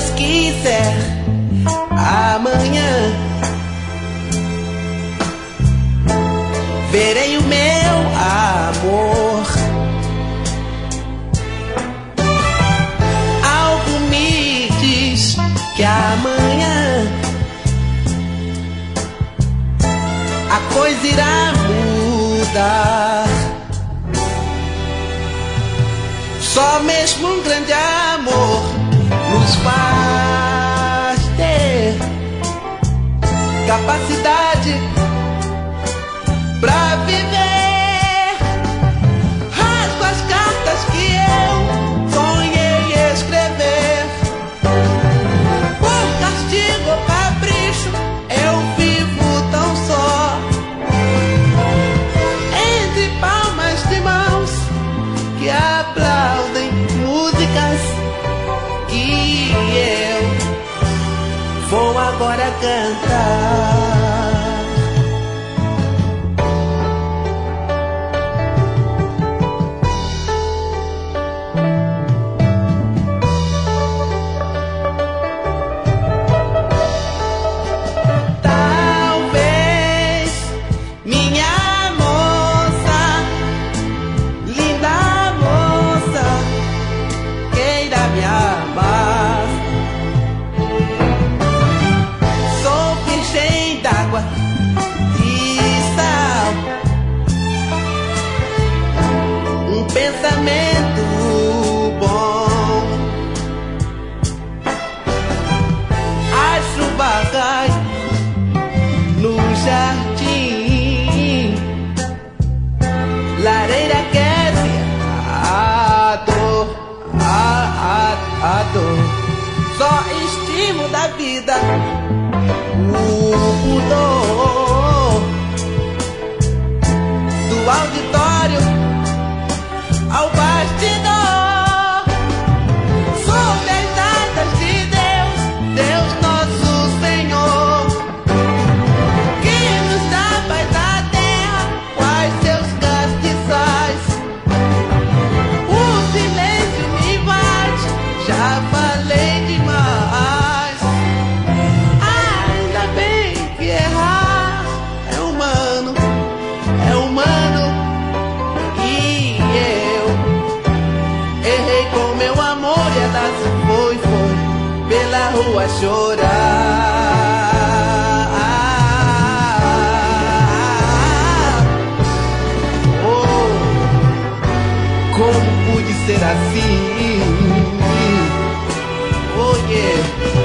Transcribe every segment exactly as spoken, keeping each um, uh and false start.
Deus quiser, amanhã verei o meu amor. Algo me diz que amanhã a coisa irá mudar. Só mesmo um grande amor nos faz ter capacidade pra viver. Rasgo as cartas que eu sonhei escrever. Por castigo ou capricho eu vivo tão só, entre palmas de mãos que aplaudem músicas que eu vou agora cantar. Pensamento bom, a chuva cai no jardim, lareira aquece a dor, a, a, a dor. Só estímulo da vida, o pudor do auditório ao bastidor, sob as asas de Deus, Deus nosso Senhor, que nos dá paz na terra, quais seus castiçais. O silêncio me invade, já falei demais. Ainda bem que errar é humano, é humano. Foi, foi pela rua chorar. Oh, como pude ser assim? Oh, yeah.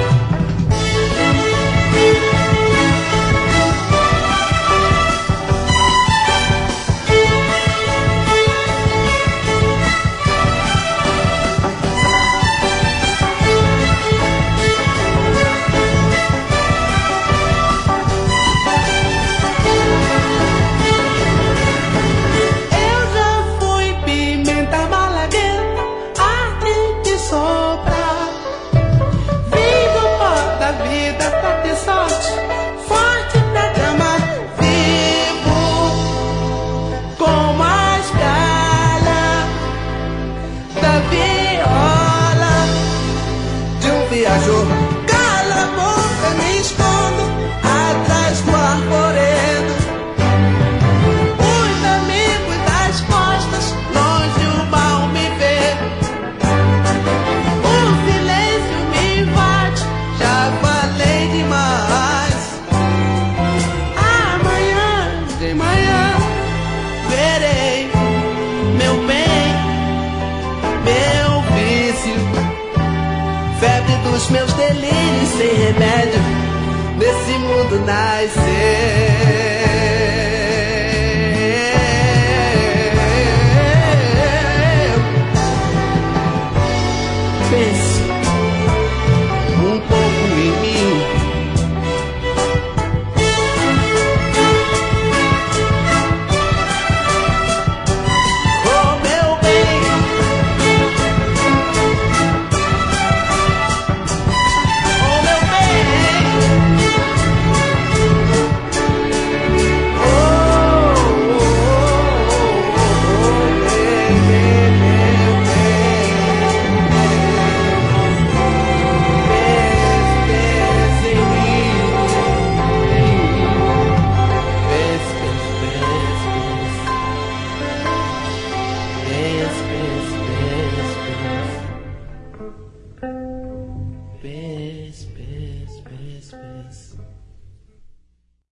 Cala a boca, me escondo atrás do arvoredo. Os amigos das costas, longe o mal me vê. O silêncio me invade, já falei demais. Amanhã de manhã verei meu bem, meu vício, febre dos meus delírios sem remédio, nesse mundo nascer.